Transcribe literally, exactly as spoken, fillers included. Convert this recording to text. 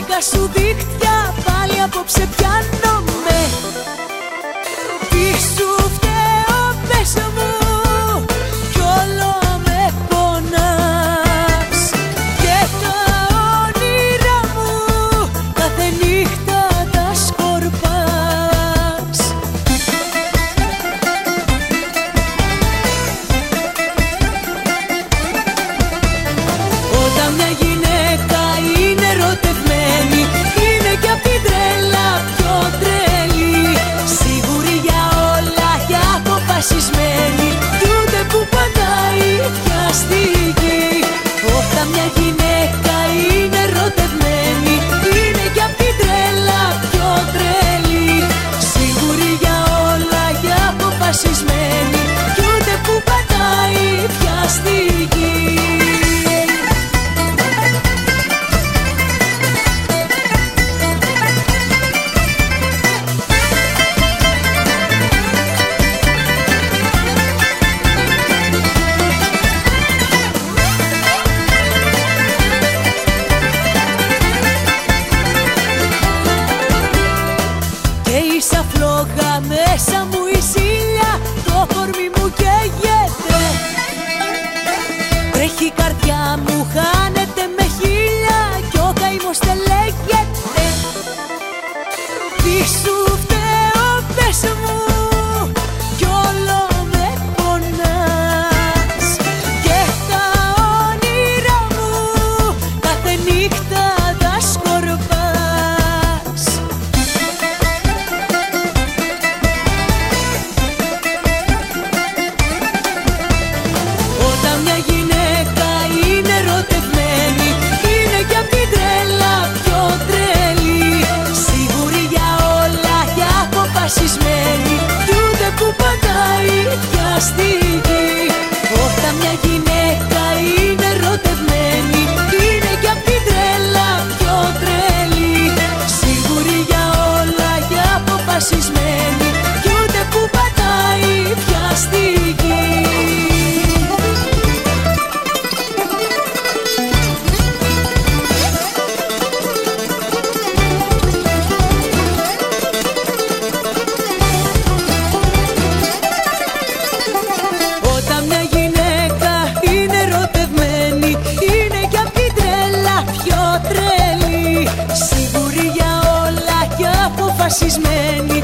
δέκα σου δίχτυα πάλι απόψε πιάνομαι. Τι σου φταίω πες μου κι όλο με πονάς. Και τα όνειρά μου κάθε νύχτα τα σκορπάς. Όταν μια γυναίκα είναι ερωτευμένη, είναι κι απ' την τρέλα πιο τρελή. Σίγουρη για όλα και αποφασισμένη, κι ούτε που πατάει πια στη γη. Όταν μια γυναίκα είναι ερωτευμένη, είναι κι απ' την τρέλα πιο τρελή. Σίγουρη για όλα και αποφασισμένη, κι ούτε που πατάει πια στη γη. Ίσα φλόγα μέσα μου η ζήλια, το κορμί μου καίγεται. Τρέχει η καρδιά μου, χάνεται με χίλια κι ο καημός τελέγεται. Τι σου φταίω πες μου κι όλο με πονάς. Και τα όνειρά μου κάθε νύχτα τα σκορπάς. Όταν μια γυναίκα είναι ερωτευμένη, είναι κι απ' την τρέλα πιο τρελή. Σίγουρη για όλα και αποφασισμένη, κι ούτε που πατάει πια στη γη. Όταν μια γυναίκα είναι ερωτευμένη, είναι κι απ' την τρέλα πιο τρελή. Σίγουρη για όλα και αποφασισμένη, κι ούτε που πατάει πια στη γη. Όταν μια γυναίκα είναι ερωτευμένη, είναι κι απ' την τρέλα πιο τρελή. Σίγουρη για όλα και αποφασισμένη,